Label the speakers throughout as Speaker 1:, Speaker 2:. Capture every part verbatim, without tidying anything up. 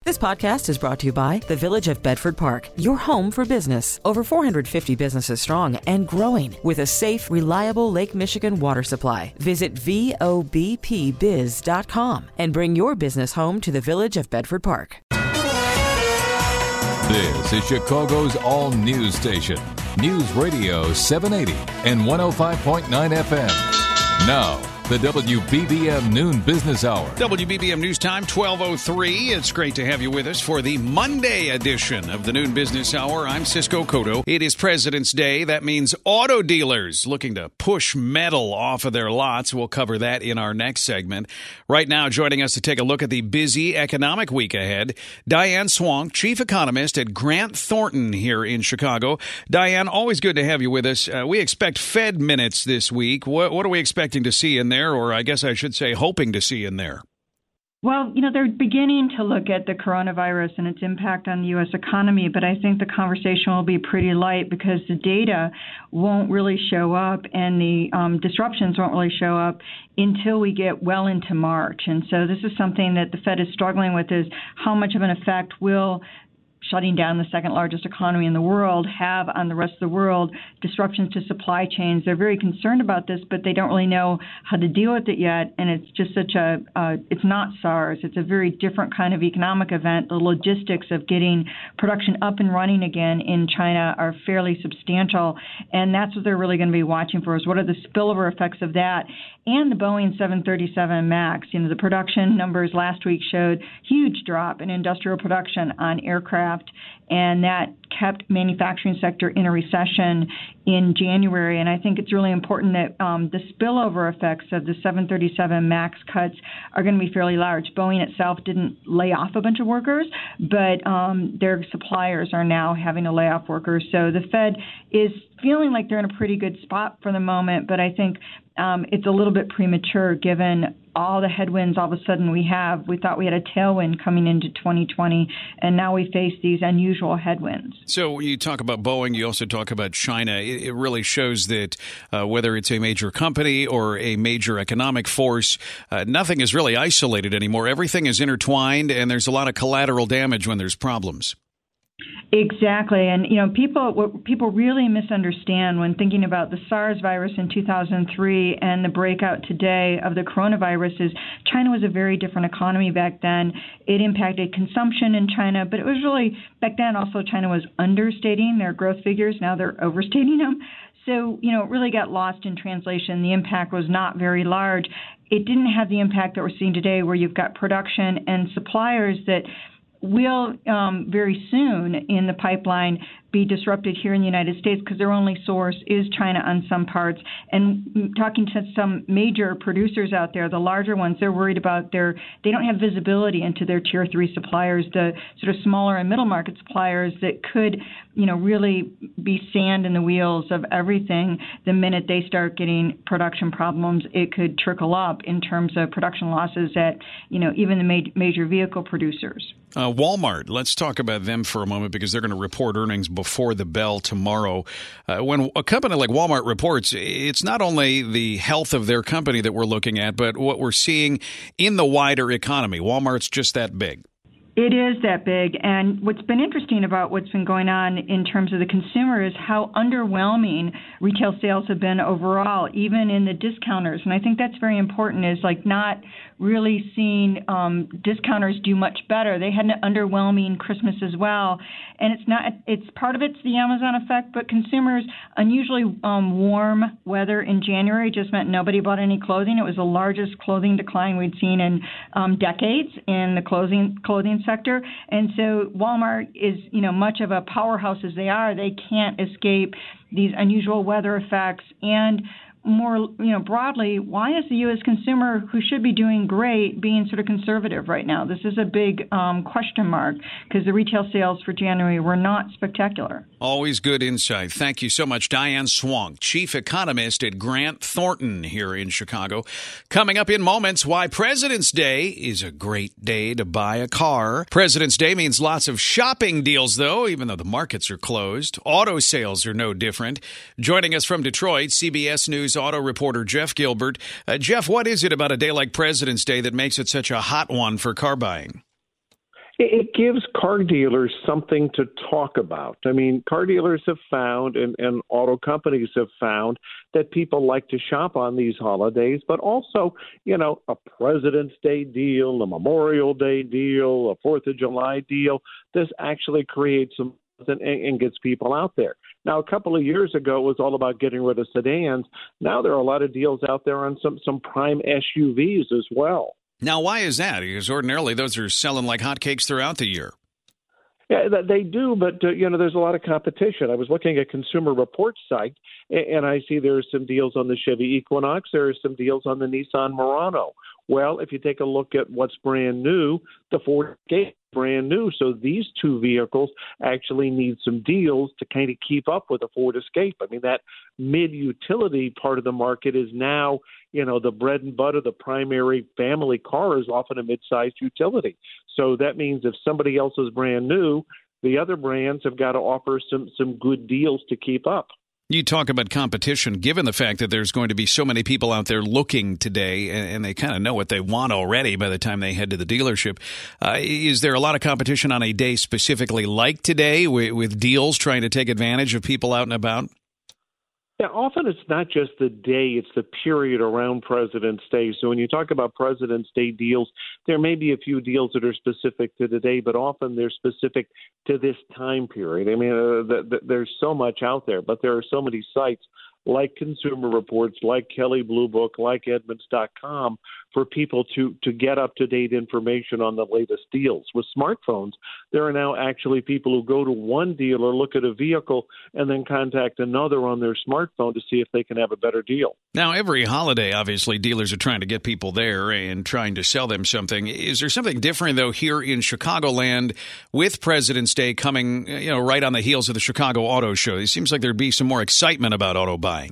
Speaker 1: This podcast is brought to you by the Village of Bedford Park, your home for business. Over four hundred fifty businesses strong and growing with a safe, reliable Lake Michigan water supply. Visit V O B P biz dot com and bring your business home to the Village of Bedford Park.
Speaker 2: This is Chicago's all-news station, News Radio seven eighty and one oh five point nine F M. Now, the W B B M Noon Business Hour.
Speaker 3: W B B M News Time, twelve oh three. It's great to have you with us for the Monday edition of the Noon Business Hour. I'm Cisco Cotto. It is President's Day. That means auto dealers looking to push metal off of their lots. We'll cover that in our next segment. Right now, joining us to take a look at the busy economic week ahead, Diane Swonk, Chief Economist at Grant Thornton here in Chicago. Diane, always good to have you with us. Uh, we expect Fed minutes this week. What, what are we expecting to see in there? Or I guess I should say hoping to see in there?
Speaker 4: Well, you know, they're beginning to look at the coronavirus and its impact on the U S economy, but I think the conversation will be pretty light because the data won't really show up and the um, disruptions won't really show up until we get well into March. And so this is something that the Fed is struggling with, is how much of an effect will shutting down the second largest economy in the world have on the rest of the world, disruptions to supply chains. They're very concerned about this, but they don't really know how to deal with it yet. And it's just such a, uh, it's not SARS. It's a very different kind of economic event. The logistics of getting production up and running again in China are fairly substantial. And that's what they're really going to be watching for, is what are the spillover effects of that. And the Boeing seven thirty-seven MAX. You know, the production numbers last week showed huge drop in industrial production on aircraft, and that kept manufacturing sector in a recession in January. And I think it's really important that um, the spillover effects of the seven thirty-seven MAX cuts are going to be fairly large. Boeing itself didn't lay off a bunch of workers, but um, their suppliers are now having to lay off workers. So the Fed is feeling like they're in a pretty good spot for the moment, but I think um, it's a little bit premature given all the headwinds all of a sudden we have. We thought we had a tailwind coming into twenty twenty, and now we face these unusual headwinds.
Speaker 3: So when you talk about Boeing, you also talk about China. It, it really shows that uh, whether it's a major company or a major economic force, uh, nothing is really isolated anymore. Everything is intertwined, and there's a lot of collateral damage when there's problems.
Speaker 4: Exactly. And, you know, people what people really misunderstand when thinking about the SARS virus in two thousand three and the breakout today of the coronavirus is China was a very different economy back then. It impacted consumption in China, but it was really, back then also China was understating their growth figures. Now they're overstating them. So, you know, it really got lost in translation. The impact was not very large. It didn't have the impact that we're seeing today, where you've got production and suppliers that will um, very soon in the pipeline be disrupted here in the United States because their only source is China on some parts. And talking to some major producers out there, the larger ones, they're worried about their, they don't have visibility into their tier three suppliers, the sort of smaller and middle market suppliers that could, you know, really be sand in the wheels of everything. The minute they start getting production problems, it could trickle up in terms of production losses at, you know, even the ma- major vehicle producers.
Speaker 3: Uh, Walmart, let's talk about them for a moment because they're going to report earnings before the bell tomorrow. Uh, when a company like Walmart reports, it's not only the health of their company that we're looking at, but what we're seeing in the wider economy. Walmart's just that big.
Speaker 4: It is that big. And what's been interesting about what's been going on in terms of the consumer is how underwhelming retail sales have been overall, even in the discounters. And I think that's very important, is like not really seeing um, discounters do much better. They had an underwhelming Christmas as well. And it's not, it's part of it's the Amazon effect, but consumers, unusually um, warm weather in January just meant nobody bought any clothing. It was the largest clothing decline we'd seen in um, decades in the clothing clothing sector. And so Walmart is, you know, much of a powerhouse as they are, they can't escape these unusual weather effects. And more, you know, broadly, why is the U S consumer, who should be doing great, being sort of conservative right now? This is a big um, question mark because the retail sales for January were not spectacular.
Speaker 3: Always good insight. Thank you so much, Diane Swonk, Chief Economist at Grant Thornton here in Chicago. Coming up in moments, why President's Day is a great day to buy a car. President's Day means lots of shopping deals, though, even though the markets are closed. Auto sales are no different. Joining us from Detroit, C B S News auto reporter Jeff Gilbert. Uh, Jeff, what is it about a day like President's Day that makes it such a hot one for car buying?
Speaker 5: It gives car dealers something to talk about. I mean, car dealers have found and, and auto companies have found that people like to shop on these holidays, but also, you know, a President's Day deal, a Memorial Day deal, a Fourth of July deal. This actually creates some and, and gets people out there. Now, a couple of years ago, it was all about getting rid of sedans. Now there are a lot of deals out there on some, some prime S U Vs as well.
Speaker 3: Now, why is that? Because ordinarily those are selling like hotcakes throughout the year.
Speaker 5: Yeah, they do, but, uh, you know, there's a lot of competition. I was looking at Consumer Reports site, and I see there's some deals on the Chevy Equinox. There are some deals on the Nissan Murano. Well, if you take a look at what's brand new, the Ford Escape is brand new. So these two vehicles actually need some deals to kind of keep up with the Ford Escape. I mean, that mid-utility part of the market is now, you know, the bread and butter, the primary family car is often a mid-sized utility. So that means if somebody else is brand new, the other brands have got to offer some, some good deals to keep up.
Speaker 3: You talk about competition, given the fact that there's going to be so many people out there looking today, and, and they kind of know what they want already by the time they head to the dealership. Uh, is there a lot of competition on a day specifically like today with, with deals trying to take advantage of people out and about?
Speaker 5: Yeah, often it's not just the day, it's the period around President's Day. So when you talk about President's Day deals, there may be a few deals that are specific to the day, but often they're specific to this time period. I mean, uh, the, the, there's so much out there, but there are so many sites like Consumer Reports, like Kelley Blue Book, like Edmunds dot com for people to, to get up-to-date information on the latest deals. With smartphones, there are now actually people who go to one dealer, look at a vehicle, and then contact another on their smartphone to see if they can have a better deal. Now, every holiday, obviously, dealers are trying to get people there and trying to sell them something. Is there something different, though, here in Chicagoland with President's Day coming, you know, right on the heels of the Chicago Auto Show? It seems like there'd be some more excitement about auto buying.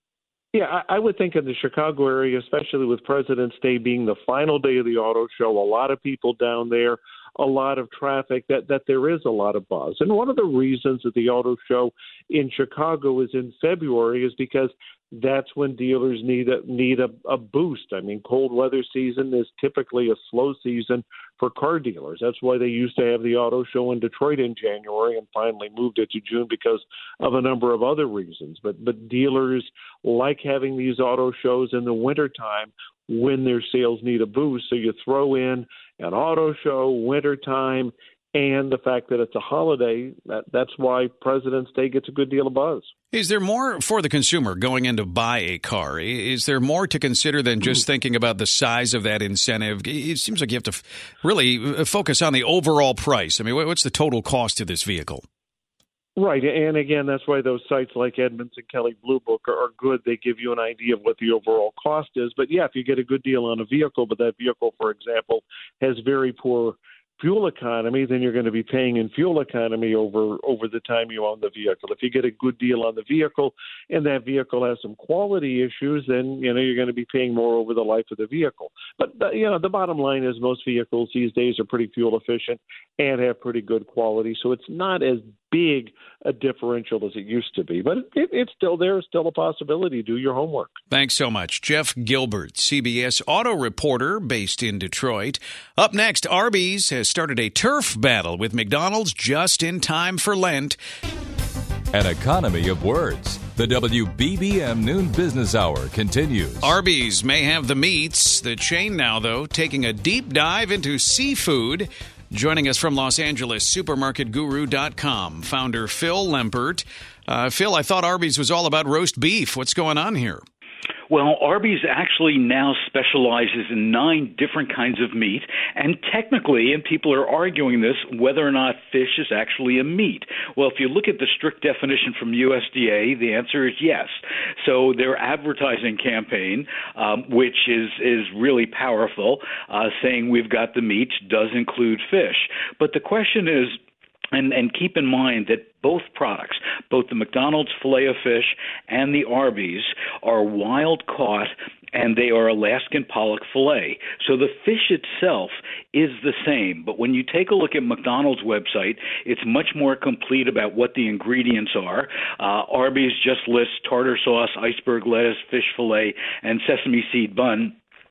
Speaker 5: Yeah, I would think in the Chicago area, especially with President's Day being the final day of the auto show, a lot of people down there, a lot of traffic, that, that there is a lot of buzz. And one of the reasons that the auto show in Chicago is in February is because that's when dealers need a, need a, a boost. I mean, cold weather season is typically a slow season for car dealers. That's why they used to have the auto show in Detroit in January and finally moved it to June because of a number of other reasons. But but dealers like having these auto shows in the wintertime when their sales need a boost. So you throw in an auto show, wintertime, and the fact that it's a holiday, that, that's why President's Day gets a good deal of buzz. Is there more for the consumer going in to buy a car? Is there more to consider than just thinking about the size of that incentive? It seems like you have to f- really focus on the overall price. I mean, what's the total cost of this vehicle? Right. And again, that's why those sites like Edmunds and Kelley Blue Book are, are good. They give you an idea of what the overall cost is. But yeah, if you get a good deal on a vehicle, but that vehicle, for example, has very poor fuel economy, then you're going to be paying in fuel economy over over the time you own the vehicle. If you get a good deal on the vehicle and that vehicle has some quality issues, then you know you're going to be paying more over the life of the vehicle. But the, you know the bottom line is most vehicles these days are pretty fuel efficient and have pretty good quality, so it's not as big a differential as it used to be. But it, it's still there, it's still a possibility. Do your homework. Thanks so much. Jeff Gilbert, C B S auto reporter based in Detroit. Up next, Arby's has started a turf battle with McDonald's just in time for Lent.
Speaker 2: An economy of words. The W B B M Noon Business Hour continues.
Speaker 3: Arby's may have the meats. The chain now, though, taking a deep dive into seafood. Joining us from Los Angeles, supermarket guru dot com, founder Phil Lempert. Uh, Phil, I thought Arby's was all about roast beef. What's going on here?
Speaker 6: Well, Arby's actually now specializes in nine different kinds of meat, and technically, and people are arguing this, whether or not fish is actually a meat. Well, if you look at the strict definition from U S D A, the answer is yes. So their advertising campaign, um, which is, is really powerful, uh, saying we've got the meat, does include fish. But the question is, And, and keep in mind that both products, both the McDonald's Filet-O-Fish and the Arby's, are wild-caught, and they are Alaskan pollock filet. So the fish itself is the same. But when you take a look at McDonald's website, it's much more complete about what the ingredients are. Uh, Arby's just lists tartar sauce, iceberg lettuce, fish fillet, and sesame seed bun.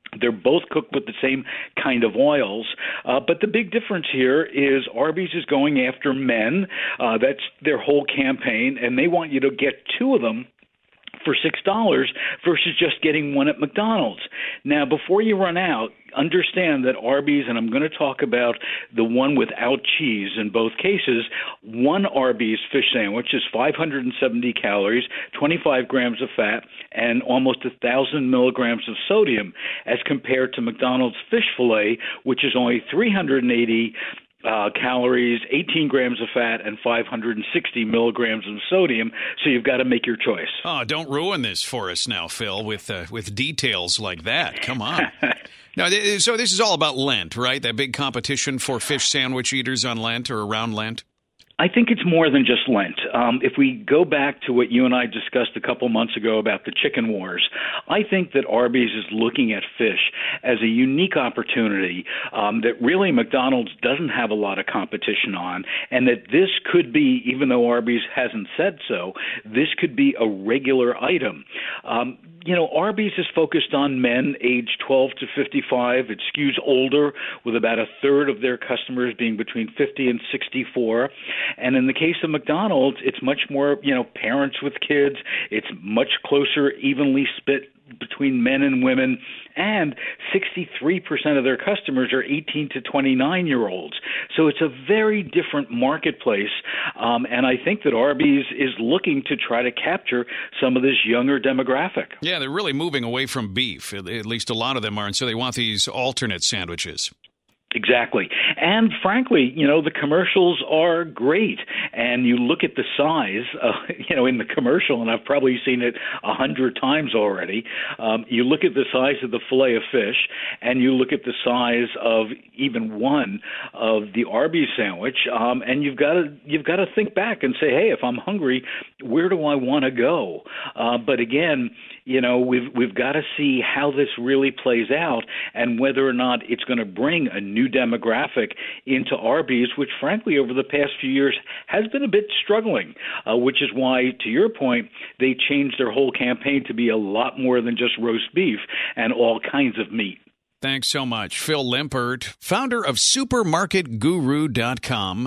Speaker 6: They're both cooked with the same kind of oils, uh, but the big difference here is Arby's is going after men. Uh, that's their whole campaign, and they want you to get two of them for six dollars versus just getting one at McDonald's. Now, before you run out, understand that Arby's, and I'm going to talk about the one without cheese in both cases, one Arby's fish sandwich is five hundred seventy calories, twenty-five grams of fat, and almost one thousand milligrams of sodium, as compared to McDonald's fish fillet, which is only three hundred eighty Uh, calories, eighteen grams of fat, and five hundred sixty milligrams of sodium. So you've got to make your choice.
Speaker 3: Oh, don't ruin this for us now, Phil, with uh, with details like that. Come on. Now, th- so this is all about Lent, right? That big competition for fish sandwich eaters on Lent or around Lent?
Speaker 6: I think it's more than just Lent. Um, if we go back to what you and I discussed a couple months ago about the chicken wars, I think that Arby's is looking at fish as a unique opportunity um, that really McDonald's doesn't have a lot of competition on, and that this could be, even though Arby's hasn't said so, this could be a regular item. Um, you know, Arby's is focused on men aged twelve to fifty-five. It skews older, with about a third of their customers being between fifty and sixty-four. And in the case of McDonald's, it's much more, you know, parents with kids. It's much closer, evenly split between men and women, and sixty-three percent of their customers are eighteen to twenty-nine-year-olds. So it's a very different marketplace, um, and I think that Arby's is looking to try to capture some of this younger demographic.
Speaker 3: Yeah, they're really moving away from beef. At least a lot of them are, and so they want these alternate sandwiches.
Speaker 6: Exactly. And frankly, you know, the commercials are great. And you look at the size, uh, you know, in the commercial, and I've probably seen it a hundred times already. Um, you look at the size of the fillet of fish, and you look at the size of even one of the Arby's sandwich, um, and you've got to you've got to think back and say, hey, if I'm hungry, where do I want to go? Uh, but again, you know, we've we've got to see how this really plays out, and whether or not it's going to bring a new demographic into Arby's, which frankly over the past few years has been a bit struggling, uh, which is why, to your point, they changed their whole campaign to be a lot more than just roast beef and all kinds of meat.
Speaker 3: Thanks so much. Phil Limpert, founder of supermarket guru dot com.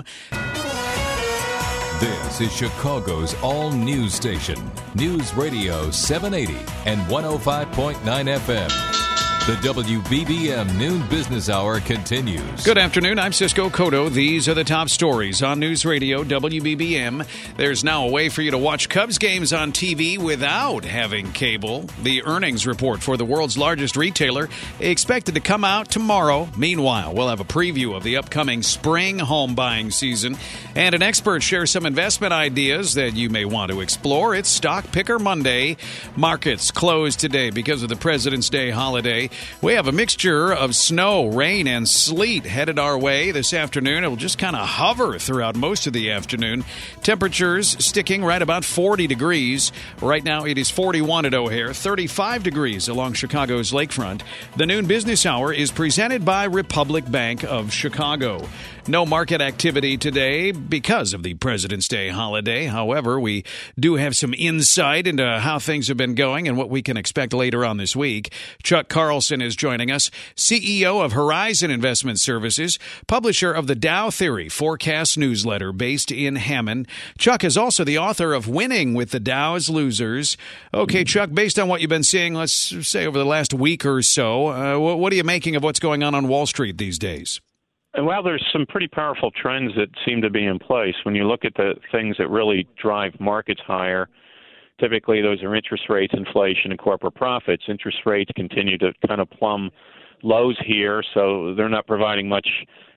Speaker 2: This is Chicago's all-news station, News Radio seven eighty and one oh five point nine F M. The W B B M Noon Business Hour continues.
Speaker 3: Good afternoon. I'm Cisco Cotto. These are the top stories on News Radio W B B M. There's now a way for you to watch Cubs games on T V without having cable. The earnings report for the world's largest retailer expected to come out tomorrow. Meanwhile, we'll have a preview of the upcoming spring home buying season, and an expert shares some investment ideas that you may want to explore. It's Stock Picker Monday. Markets closed today because of the President's Day holiday. We have a mixture of snow, rain, and sleet headed our way this afternoon. It will just kind of hover throughout most of the afternoon. Temperatures sticking right about forty degrees. Right now it is forty-one at O'Hare, thirty-five degrees along Chicago's lakefront. The Noon Business Hour is presented by Republic Bank of Chicago. No market activity today because of the President's Day holiday. However, we do have some insight into how things have been going and what we can expect later on this week. Chuck Carlson is joining us, C E O of Horizon Investment Services, publisher of the Dow Theory Forecast newsletter based in Hammond. Chuck is also the author of Winning with the Dow's Losers. Okay, Chuck, based on what you've been seeing, let's say over the last week or so, uh, what are you making of what's going on on Wall Street these days?
Speaker 5: Well, there's some pretty powerful trends that seem to be in place. When you look at the things that really drive markets higher, typically those are interest rates, inflation, and corporate profits. Interest rates continue to kind of plumb lows here, so they're not providing much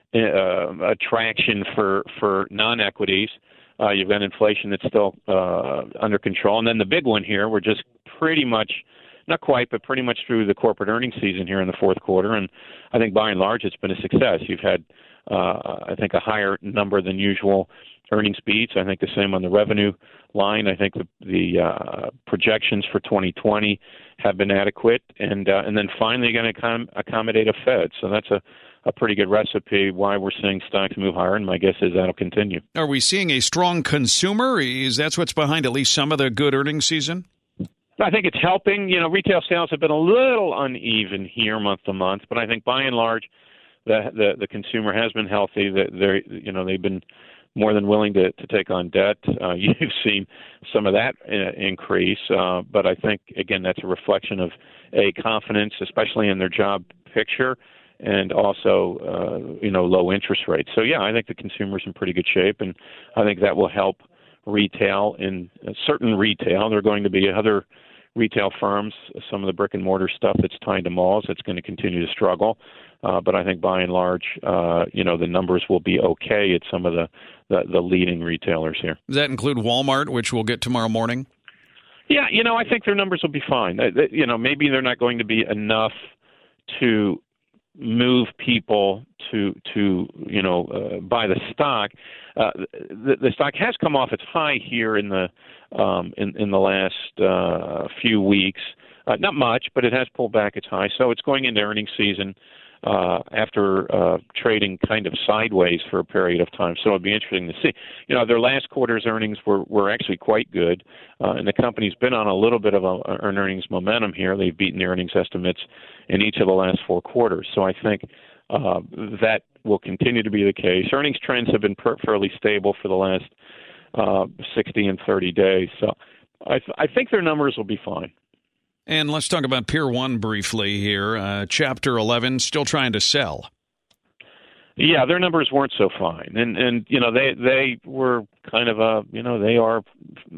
Speaker 5: uh, attraction for, for non-equities. Uh, you've got inflation that's still uh, under control. And then the big one here, we're just pretty much Not quite, but pretty much through the corporate earnings season here in the fourth quarter. And I think by and large it's been a success. You've had, uh, I think, a higher number than usual earnings beats. I think the same on the revenue line. I think the, the uh, projections for twenty twenty have been adequate. And uh, and then finally going to accom- accommodate a Fed. So that's a, a pretty good recipe why we're seeing stocks move higher. And my guess is that'll continue.
Speaker 3: Are we seeing a strong consumer? Is that what's behind at least some of the good earnings season?
Speaker 5: I think it's helping. You know, retail sales have been a little uneven here month to month, but I think by and large, the the, the consumer has been healthy. That they're, you know, they've been more than willing to, to take on debt. Uh, you've seen some of that uh, increase, uh, but I think again that's a reflection of a confidence, especially in their job picture, and also uh, you know low interest rates. So yeah, I think the consumer's in pretty good shape, and I think that will help retail in uh, certain retail. There are going to be other retail firms, some of the brick and mortar stuff that's tied to malls, that's going to continue to struggle. Uh, but I think by and large, uh, you know, the numbers will be okay at some of the, the, the leading retailers here.
Speaker 3: Does that include Walmart, which we'll get tomorrow morning?
Speaker 5: Yeah, you know, I think their numbers will be fine. Uh, you know, maybe they're not going to be enough to move people to to you know uh, buy the stock. Uh, the, the stock has come off its high here in the um, in in the last uh, few weeks. Uh, not much, but it has pulled back its high. So it's going into earnings season uh, after uh, trading kind of sideways for a period of time. So it'll be interesting to see. You know, their last quarter's earnings were, were actually quite good, uh, and the company's been on a little bit of a, an earnings momentum here. They've beaten the earnings estimates in each of the last four quarters. So I think uh, that will continue to be the case. Earnings trends have been per- fairly stable for the last uh, sixty and thirty days. So I, th- I think their numbers will be fine.
Speaker 3: And let's talk about Pier one briefly here. Uh, Chapter eleven, still trying to sell.
Speaker 5: Yeah, their numbers weren't so fine, and and you know they they were kind of a you know they are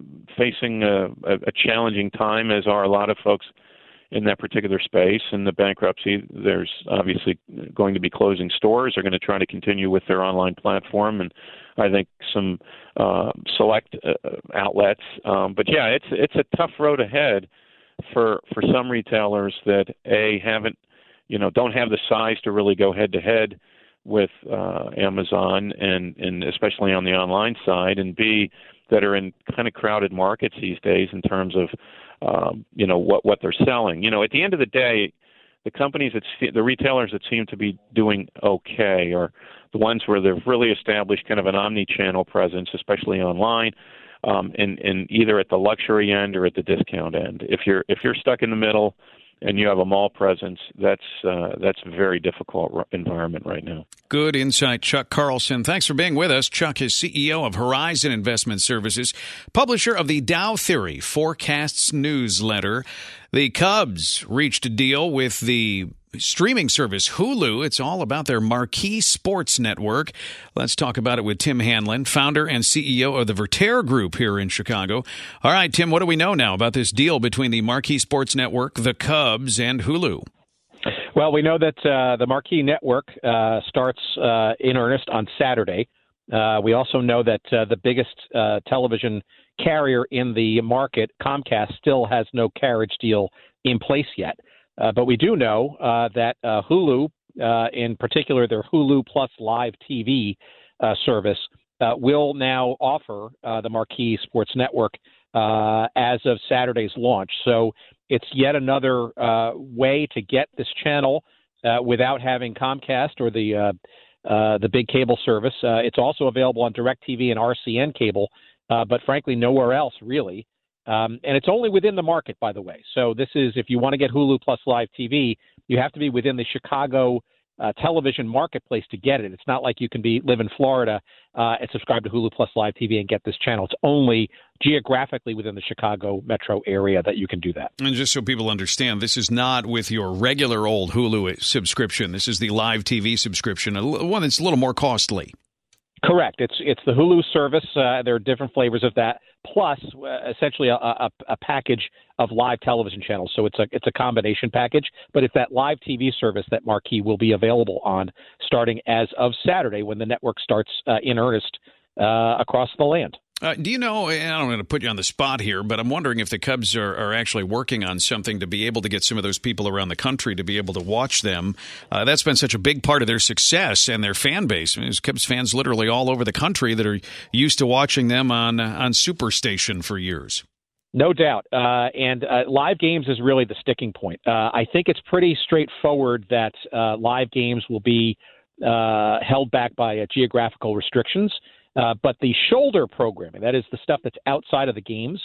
Speaker 5: facing a, a challenging time, as are a lot of folks in that particular space. In the bankruptcy, there's obviously going to be closing stores. They're going to try to continue with their online platform, and I think some uh, select uh, outlets. Um, but yeah, it's it's a tough road ahead for for some retailers that a haven't you know don't have the size to really go head to head with uh, Amazon, and and especially on the online side, and b that are in kind of crowded markets these days in terms of um, you know what what they're selling. You know, at the end of the day, the companies that see, the retailers that seem to be doing okay are the ones where they've really established kind of an omni-channel presence, especially online. Um, and, and either at the luxury end or at the discount end. If you're if you're stuck in the middle and you have a mall presence, that's uh, that's a very difficult r- environment right now.
Speaker 3: Good insight, Chuck Carlson. Thanks for being with us. Chuck is C E O of Horizon Investment Services, publisher of the Dow Theory Forecasts newsletter. The Cubs reached a deal with the streaming service Hulu. It's all about their marquee sports network. Let's talk about it with Tim Hanlon, founder and C E O of the Vertere Group here in Chicago. All right, Tim, what do we know now about this deal between the marquee sports network, the Cubs, and Hulu?
Speaker 7: Well, we know that uh, the marquee network uh, starts uh, in earnest on Saturday. Uh, we also know that uh, the biggest uh, television carrier in the market, Comcast, still has no carriage deal in place yet. Uh, but we do know uh, that uh, Hulu, uh, in particular their Hulu Plus Live T V uh, service, uh, will now offer uh, the marquee sports network uh, as of Saturday's launch. So it's yet another uh, way to get this channel uh, without having Comcast or the uh, uh, the big cable service. Uh, it's also available on DirecTV and R C N cable, uh, but frankly nowhere else really. Um, and it's only within the market, by the way. So this is, if you want to get Hulu Plus Live T V, you have to be within the Chicago uh, television marketplace to get it. It's not like you can be live in Florida uh, and subscribe to Hulu Plus Live T V and get this channel. It's only geographically within the Chicago metro area that you can do that.
Speaker 3: And just so people understand, this is not with your regular old Hulu subscription. This is the Live T V subscription, one that's a little more costly.
Speaker 7: Correct. It's it's the Hulu service. Uh, there are different flavors of that, plus uh, essentially a, a, a package of live television channels. So it's a it's a combination package, but it's that live T V service that Marquee will be available on starting as of Saturday when the network starts uh, in earnest uh, across the land.
Speaker 3: Uh, do you know, and I don't want to put you on the spot here, but I'm wondering if the Cubs are, are actually working on something to be able to get some of those people around the country to be able to watch them. Uh, that's been such a big part of their success and their fan base. I mean, there's Cubs fans literally all over the country that are used to watching them on, uh, on Superstation for years.
Speaker 7: No doubt. Uh, and uh, live games is really the sticking point. Uh, I think it's pretty straightforward that uh, live games will be uh, held back by uh, geographical restrictions. Uh, but the shoulder programming, that is the stuff that's outside of the games,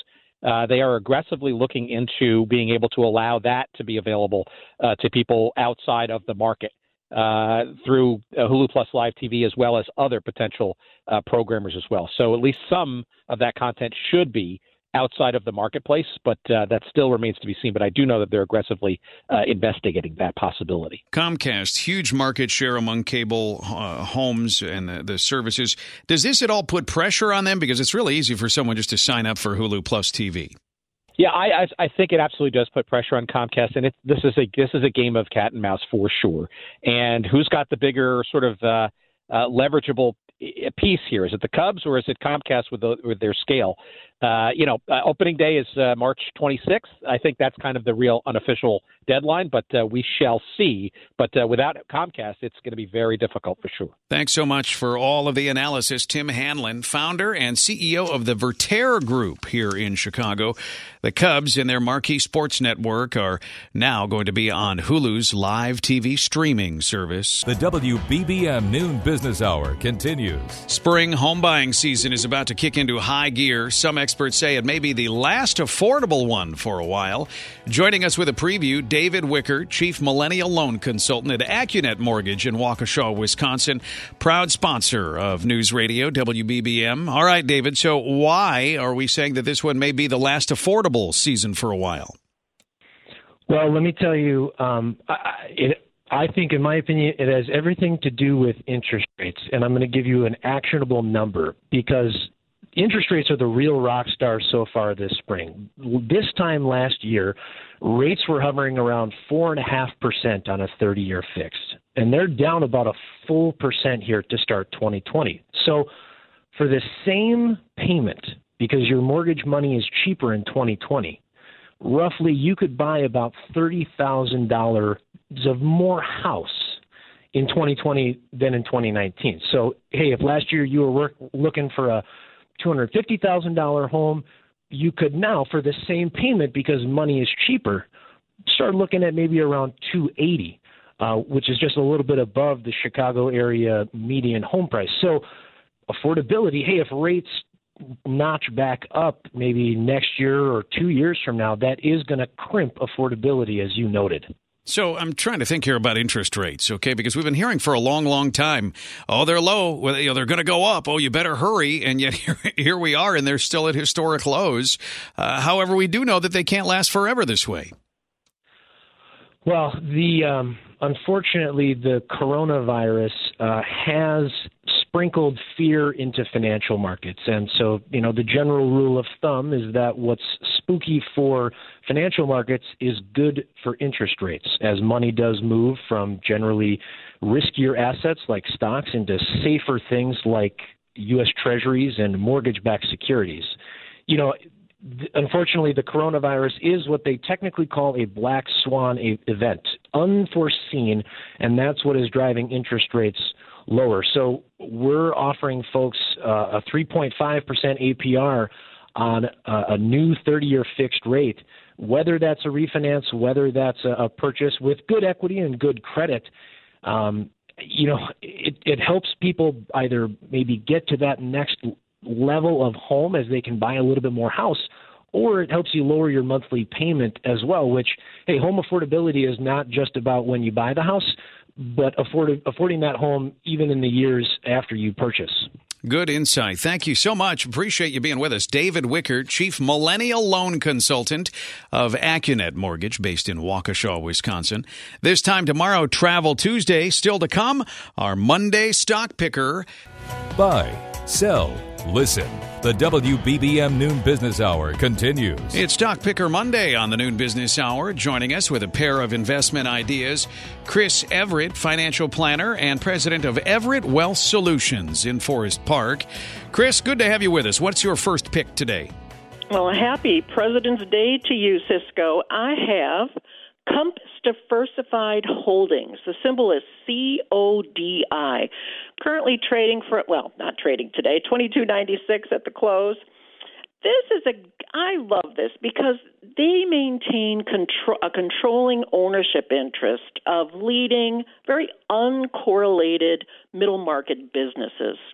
Speaker 7: Uh, they are aggressively looking into being able to allow that to be available uh, to people outside of the market uh, through uh, Hulu Plus Live T V, as well as other potential uh, programmers as well. So at least some of that content should be outside of the marketplace, but uh, that still remains to be seen. But I do know that they're aggressively uh, investigating that possibility.
Speaker 3: Comcast, huge market share among cable uh, homes and the, the services. Does this at all put pressure on them? Because it's really easy for someone just to sign up for Hulu Plus T V.
Speaker 7: Yeah, I, I, I think it absolutely does put pressure on Comcast, and it, this is a this is a game of cat and mouse for sure. And who's got the bigger sort of uh, uh, leverageable piece here? Is it the Cubs or is it Comcast with, the, with their scale? Uh, you know, uh, opening day is uh, March twenty-sixth. I think that's kind of the real unofficial deadline, but uh, we shall see. But uh, without Comcast, it's going to be very difficult for sure.
Speaker 3: Thanks so much for all of the analysis. Tim Hanlon, founder and C E O of the Vertere Group here in Chicago. The Cubs and their marquee sports network are now going to be on Hulu's live T V streaming service.
Speaker 2: The W B B M Noon Business Hour continues.
Speaker 3: Spring home buying season is about to kick into high gear. Some experts say it may be the last affordable one for a while. Joining us with a preview, David Wicker, Chief Millennial Loan Consultant at AccuNet Mortgage in Waukesha, Wisconsin, proud sponsor of News Radio W B B M. All right, David, so why are we saying that this one may be the last affordable season for a while?
Speaker 8: Well, let me tell you, um, I, it, I think, in my opinion, it has everything to do with interest rates, and I'm going to give you an actionable number because interest rates are the real rock stars so far this spring. This time last year, rates were hovering around four point five percent on a thirty-year fixed, and they're down about a full percent here to start twenty twenty. So for the same payment, because your mortgage money is cheaper in twenty twenty, roughly you could buy about thirty thousand dollars of more house in twenty twenty than in twenty nineteen. So, hey, if last year you were work, looking for a two hundred fifty thousand dollars home, you could now, for the same payment, because money is cheaper, start looking at maybe around two hundred eighty dollars, uh, which is just a little bit above the Chicago area median home price. So affordability, hey, if rates notch back up maybe next year or two years from now, that is going to crimp affordability, as you noted.
Speaker 3: So I'm trying to think here about interest rates, okay, because we've been hearing for a long, long time, oh, they're low, well, you know, they're going to go up, oh, you better hurry, and yet here, here we are, and they're still at historic lows. Uh, however, we do know that they can't last forever this way.
Speaker 8: Well, the um, unfortunately, the coronavirus uh, has sprinkled fear into financial markets. And so, you know, the general rule of thumb is that what's spooky for financial markets is good for interest rates, as money does move from generally riskier assets like stocks into safer things like U S Treasuries and mortgage-backed securities. You know, unfortunately, the coronavirus is what they technically call a black swan event, unforeseen, and that's what is driving interest rates lower. So we're offering folks uh, a three point five percent A P R on a, a new thirty-year fixed rate, whether that's a refinance, whether that's a, a purchase with good equity and good credit. Um, you know, it, it helps people either maybe get to that next level of home as they can buy a little bit more house, or it helps you lower your monthly payment as well, which, hey, home affordability is not just about when you buy the house, but afford, affording that home even in the years after you purchase.
Speaker 3: Good insight. Thank you so much. Appreciate you being with us. David Wicker, Chief Millennial Loan Consultant of AccuNet Mortgage, based in Waukesha, Wisconsin. This time tomorrow, Travel Tuesday. Still to come, our Monday Stock Picker.
Speaker 2: Buy, sell, listen. The W B B M Noon Business Hour continues.
Speaker 3: It's Stock Picker Monday on the Noon Business Hour. Joining us with a pair of investment ideas, Chris Everett, financial planner and president of Everett Wealth Solutions in Forest Park. Chris, good to have you with us. What's your first pick today?
Speaker 9: Well, happy President's Day to you, Cisco. I have Compass Diversified Holdings. The symbol is C O D I. Currently trading for, well, not trading today, twenty-two ninety-six at the close. This is a, I love this because they maintain control, a controlling ownership interest of leading, very uncorrelated middle market businesses.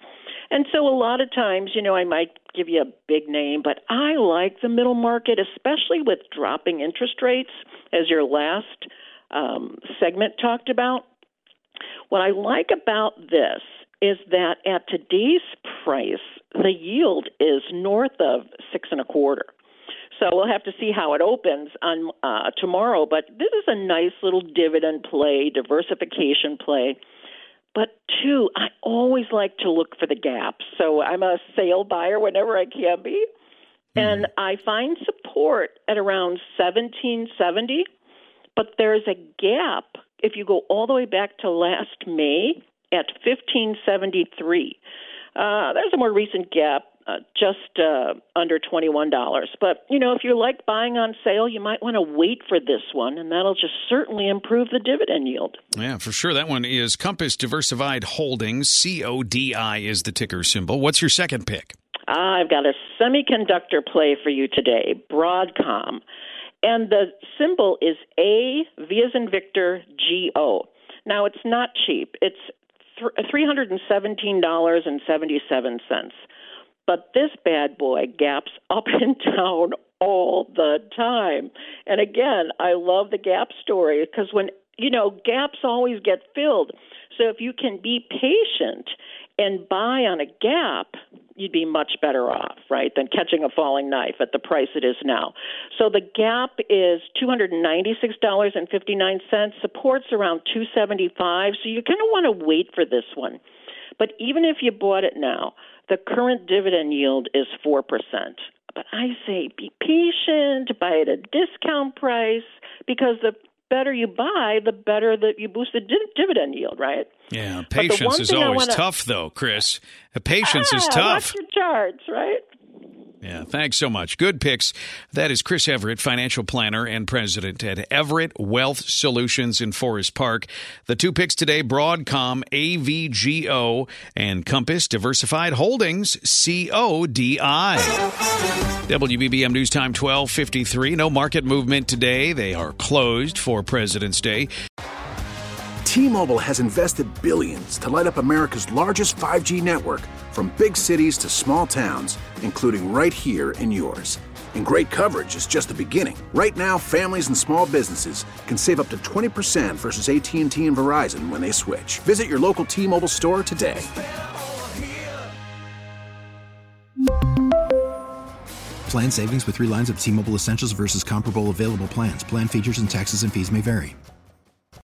Speaker 9: And so a lot of times, you know, I might give you a big name, but I like the middle market, especially with dropping interest rates, as your last um, segment talked about. What I like about this is that at today's price, the yield is north of six and a quarter. So we'll have to see how it opens on uh, tomorrow. But this is a nice little dividend play, diversification play. But two, I always like to look for the gaps. So I'm a sale buyer whenever I can be. Mm-hmm. And I find support at around seventeen seventy. But there's a gap if you go all the way back to last May at fifteen seventy-three. Uh, there's a more recent gap, uh, just uh, under twenty-one dollars. But, you know, if you like buying on sale, you might want to wait for this one, and that'll just certainly improve the dividend yield.
Speaker 3: Yeah, for sure. That one is Compass Diversified Holdings. C O D I is the ticker symbol. What's your second pick?
Speaker 9: I've got a semiconductor play for you today, Broadcom. And the symbol is A, V as in Victor, G O. Now, it's not cheap. It's three hundred seventeen dollars and seventy-seven cents. But this bad boy gaps up and down all the time. And again, I love the gap story because when, you know, gaps always get filled. So if you can be patient and buy on a gap, you'd be much better off, right, than catching a falling knife at the price it is now. So the gap is two hundred ninety-six dollars and fifty-nine cents, supports around two seventy-five, so you kind of want to wait for this one. But even if you bought it now, the current dividend yield is four percent. But I say be patient, buy at a discount price, because the better you buy, the better that you boost the di- dividend yield, right?
Speaker 3: Yeah, patience is always wanna... tough, though, Chris. Patience ah, is tough.
Speaker 9: Watch your charts, right?
Speaker 3: Yeah, thanks so much. Good picks. That is Chris Everett, financial planner and president at Everett Wealth Solutions in Forest Park. The two picks today, Broadcom, A V G O, and Compass Diversified Holdings, C O D I. W B B M News Time twelve fifty-three. No market movement today. They are closed for President's Day.
Speaker 10: T-Mobile has invested billions to light up America's largest five G network, from big cities to small towns, including right here in yours. And great coverage is just the beginning. Right now, families and small businesses can save up to twenty percent versus A T and T and Verizon when they switch. Visit your local T-Mobile store today.
Speaker 11: Plan savings with three lines of T-Mobile Essentials versus comparable available plans. Plan features and taxes and fees may vary.